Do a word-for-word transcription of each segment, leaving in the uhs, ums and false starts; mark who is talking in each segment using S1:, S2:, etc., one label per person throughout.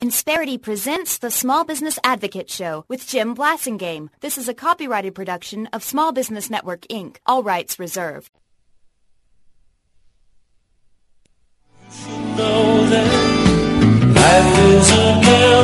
S1: Insperity presents the Small Business Advocate Show with Jim Blasingame. This is a copyrighted production of Small Business Network, Incorporated. All rights reserved.
S2: You should know that life is a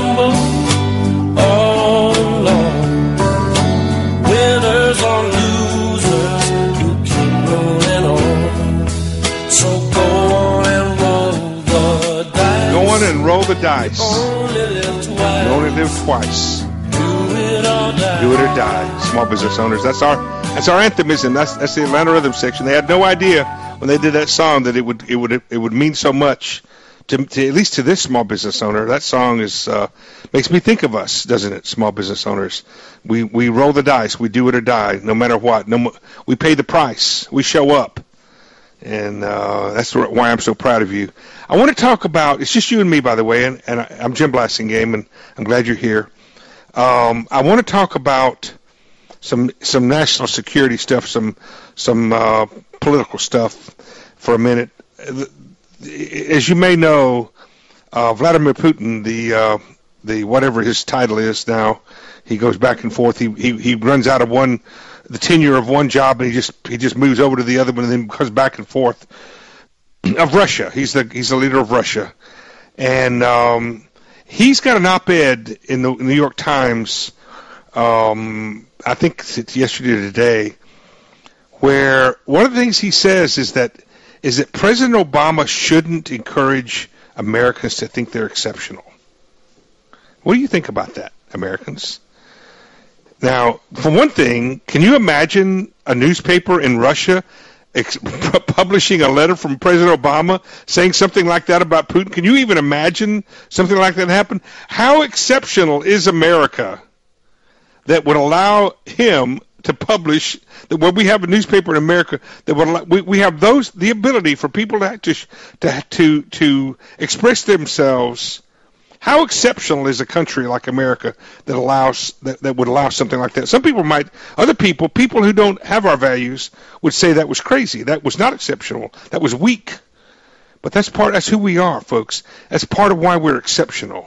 S2: gamble all along. Winners or losers, you keep rolling on. So go on and roll the dice.
S3: Go on and roll the dice.
S2: Only live twice.
S3: You only live twice.
S2: Do it or die.
S3: Do it or die. Small business owners. That's our that's our anthemism. That's that's the Atlanta Rhythm section. They had no idea when they did that song that it would it would it would mean so much to, to at least to this small business owner. That song is uh, makes me think of us, doesn't it? Small business owners. We we roll the dice. We do it or die, no matter what. No, we pay the price. We show up. And uh, that's why I'm so proud of you. I want to talk about, it's just you and me, by the way, and, and I, I'm Jim Blasingame, and I'm glad you're here. Um, I want to talk about some some national security stuff, some some uh, political stuff for a minute. As you may know, uh, Vladimir Putin, the uh, the whatever his title is now, he goes back and forth. He he, he runs out of one. the tenure of one job, and he just he just moves over to the other one, and then goes back and forth. Of Russia, he's the he's the leader of Russia, and um, he's got an op-ed in the New York Times. Um, I think it's yesterday or today, where one of the things he says is that is that President Obama shouldn't encourage Americans to think they're exceptional. What do you think about that, Americans? Now, for one thing, can you imagine a newspaper in Russia ex- publishing a letter from President Obama saying something like that about Putin? Can you even imagine something like that happen? How exceptional is America that would allow him to publish that? When we have a newspaper in America that would allow, we, we have those the ability for people to to to to, to express themselves. How exceptional is a country like America that allows that, that would allow something like that? Some people might, other people, people who don't have our values would say that was crazy. That was not exceptional. That was weak. But that's part. That's who we are, folks. That's part of why we're exceptional.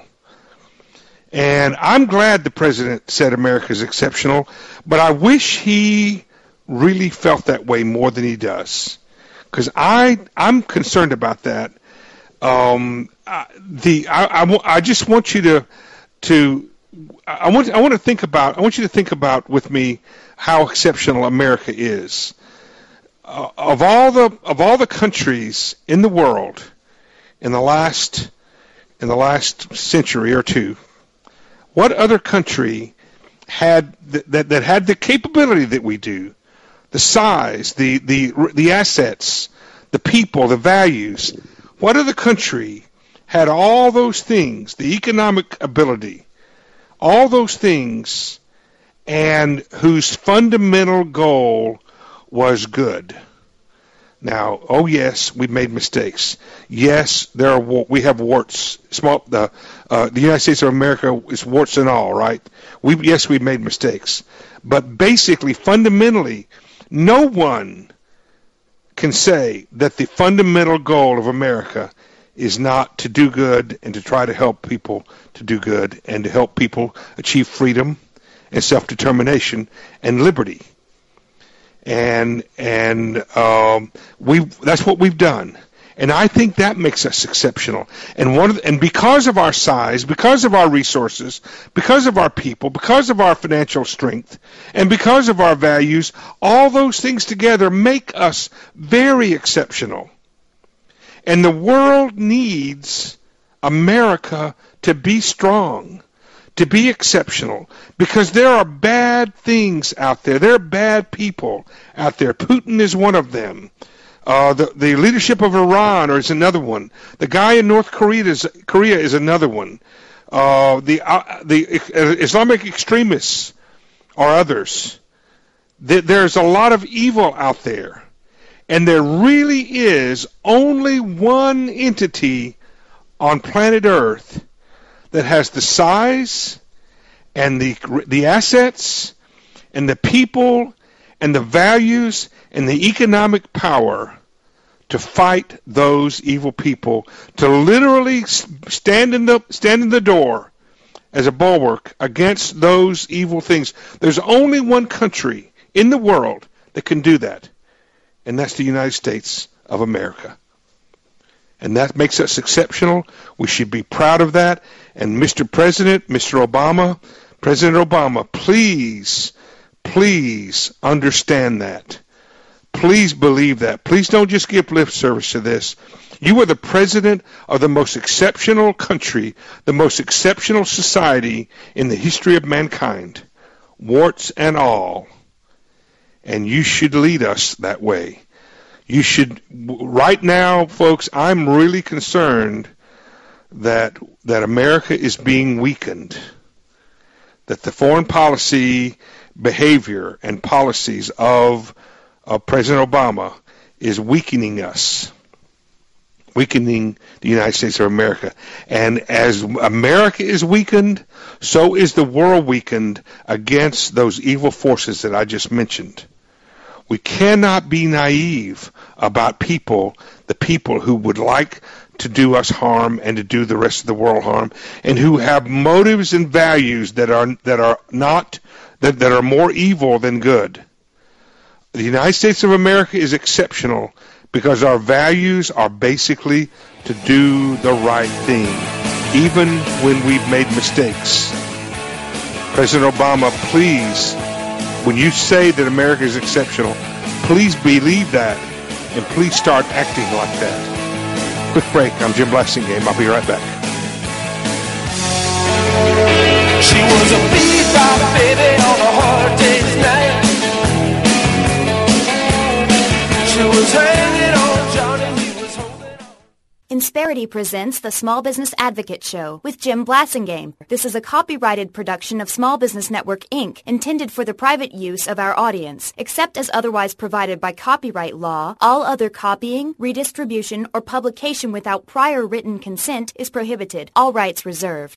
S3: And I'm glad the president said America is exceptional, but I wish he really felt that way more than he does, because I I'm concerned about that. Um, uh, the I, I, w- I just want you to to I want I want to think about I want you to think about with me how exceptional America is. Uh, of all the of all the countries in the world in the last in the last century or two, what other country had th- that that had the capability that we do, the size, the the the assets, the people, the values? What other country had all those things, the economic ability, all those things, and whose fundamental goal was good? Now, oh yes, we made mistakes. Yes, there are we have warts. Small the uh, the United States of America is warts and all, right? We yes, we made mistakes, but basically, fundamentally, no one can say that the fundamental goal of America is not to do good and to try to help people to do good and to help people achieve freedom and self-determination and liberty. And and um, we that's what we've done. And I think that makes us exceptional. And one of the, and because of our size, because of our resources, because of our people, because of our financial strength, and because of our values, all those things together make us very exceptional. And the world needs America to be strong, to be exceptional, because there are bad things out there. There are bad people out there. Putin is one of them. Uh, the, the leadership of Iran is another one. The guy in North Korea is, Korea is another one. Uh, the uh, the Islamic extremists are others. There's a lot of evil out there. And there really is only one entity on planet Earth that has the size and the the assets and the people and the values and the economic power to fight those evil people, to literally stand in the stand in the door as a bulwark against those evil things. There's only one country in the world that can do that, and that's the United States of America. And that makes us exceptional. We should be proud of that. And Mister President, Mister Obama, President Obama, please, please understand that. Please believe that. Please don't just give lip service to this. You are the president of the most exceptional country, the most exceptional society in the history of mankind, warts and all. And you should lead us that way. You should, right now, folks, I'm really concerned that that America is being weakened, that the foreign policy behavior and policies of, of President Obama is weakening us, weakening the United States of America. And as America is weakened, so is the world weakened against those evil forces that I just mentioned. We cannot be naive about people, the people who would like to do us harm and to do the rest of the world harm, and who have motives and values that are that are not that, that are more evil than good. The United States of America is exceptional because our values are basically to do the right thing, even when we've made mistakes. President Obama, please, when you say that America is exceptional, please believe that, and please start acting like that. Quick break. I'm Jim Blassingame. I'll be right back.
S2: She was a bebop baby on a hard day's night. She was hanging on Johnny, he was holding on.
S1: Insperity presents the Small Business Advocate Show with Jim Blassingame. This is a copyrighted production of Small Business Network, Incorporated, intended for the private use of our audience. Except as otherwise provided by copyright law, all other copying, redistribution, or publication without prior written consent is prohibited. All rights reserved.